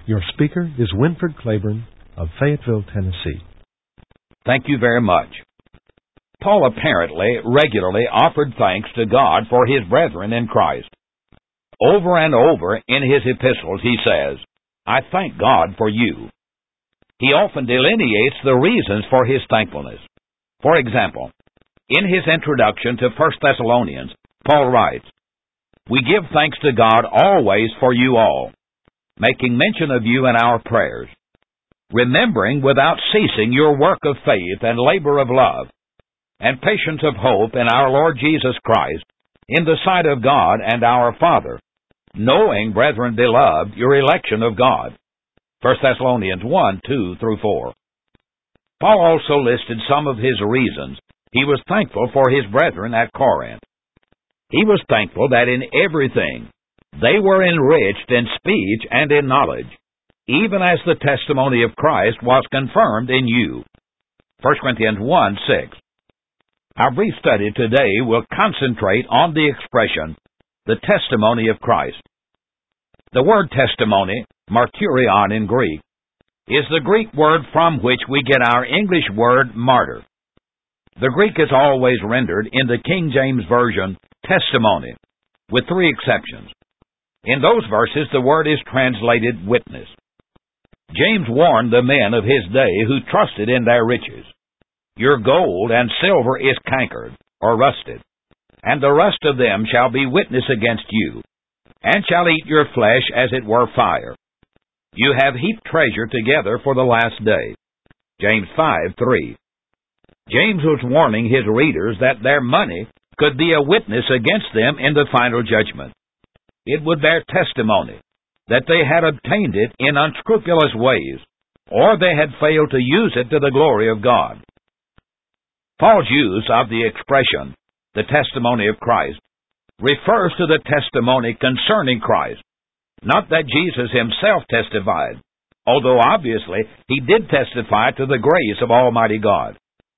Your speaker is Winford Claiborne of Fayetteville, Tennessee. Thank you very much. Paul apparently regularly offered thanks to God for his brethren in Christ. Over and over in his epistles he says, "I thank God for you." He often delineates the reasons for his thankfulness. For example, in his introduction to 1 Thessalonians, Paul writes, "We give thanks to God always for you all, making mention of you in our prayers, remembering without ceasing your work of faith and labor of love, and patience of hope in our Lord Jesus Christ, in the sight of God and our Father, knowing, brethren beloved, your election of God." 1 Thessalonians 1, 2 through 4. Paul also listed some of his reasons he was thankful for his brethren at Corinth. He was thankful that in everything they were enriched in speech and in knowledge, even as the testimony of Christ was confirmed in you. 1 Corinthians 1, 6. Our brief study today will concentrate on the expression, the testimony of Christ. The word testimony, martyrion in Greek, is the Greek word from which we get our English word martyr. The Greek is always rendered in the King James Version testimony, with three exceptions. In those verses, the word is translated witness. James warned the men of his day who trusted in their riches. Your gold and silver is cankered, or rusted, and the rust of them shall be witness against you, and shall eat your flesh as it were fire. You have heaped treasure together for the last day. James 5, 3. James was warning his readers that their money could be a witness against them in the final judgment. It would bear testimony that they had obtained it in unscrupulous ways, or they had failed to use it to the glory of God. Paul's use of the expression, the testimony of Christ, refers to the testimony concerning Christ, not that Jesus himself testified, although obviously he did testify to the grace of Almighty God.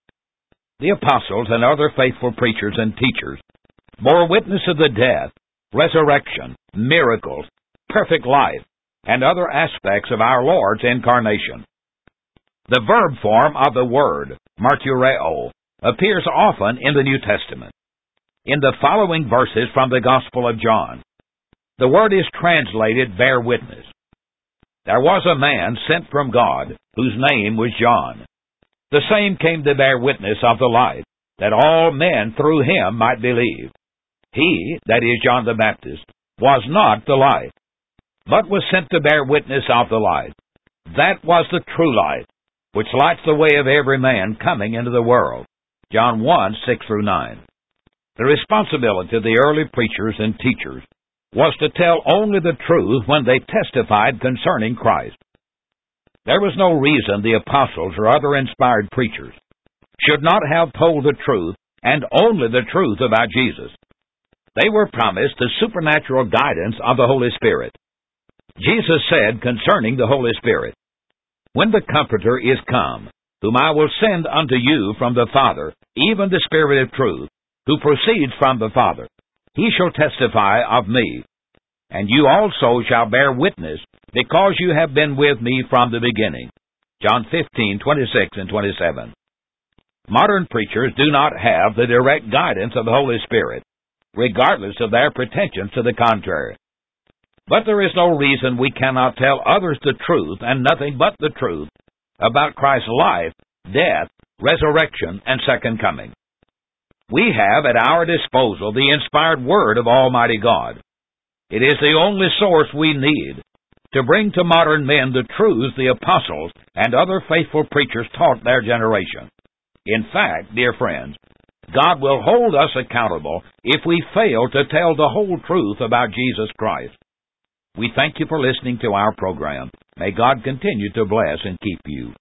The apostles and other faithful preachers and teachers bore witness of the death, resurrection, miracles, perfect life, and other aspects of our Lord's incarnation. The verb form of the word, martyreo, appears often in the New Testament. In the following verses from the Gospel of John, the word is translated bear witness. There was a man sent from God, whose name was John. The same came to bear witness of the light, that all men through him might believe. He, that is John the Baptist, was not the light, but was sent to bear witness of the light. That was the true light, which lights the way of every man coming into the world. John 1, 6 through 9. The responsibility of the early preachers and teachers was to tell only the truth when they testified concerning Christ. There was no reason the apostles or other inspired preachers should not have told the truth and only the truth about Jesus. They were promised the supernatural guidance of the Holy Spirit. Jesus said concerning the Holy Spirit, "When the Comforter is come, whom I will send unto you from the Father, even the Spirit of truth, who proceeds from the Father, he shall testify of me. And you also shall bear witness, because you have been with me from the beginning." John 15, 26 and 27. Modern preachers do not have the direct guidance of the Holy Spirit, regardless of their pretensions to the contrary. But there is no reason we cannot tell others the truth and nothing but the truth about Christ's life, death, resurrection, and second coming. We have at our disposal the inspired Word of Almighty God. It is the only source we need to bring to modern men the truths the apostles and other faithful preachers taught their generation. In fact, dear friends, God will hold us accountable if we fail to tell the whole truth about Jesus Christ. We thank you for listening to our program. May God continue to bless and keep you.